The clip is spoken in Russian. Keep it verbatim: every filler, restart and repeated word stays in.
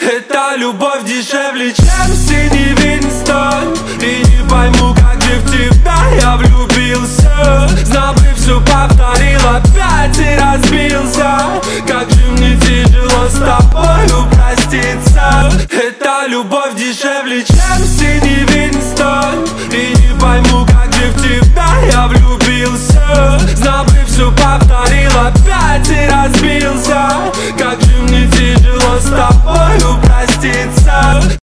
Эта любовь дешевле, чем синий Винстон. И не пойму, как же в тебя я влюбился. Знал бы, все повторил опять и разбился. Как же мне тяжело с тобою проститься. Эта любовь дешевле, чем синий Винстон. И не пойму, как же в тебя я влюбился. Знал бы, все повторил опять и разбился. Как же мне тяжело с тобою проститься.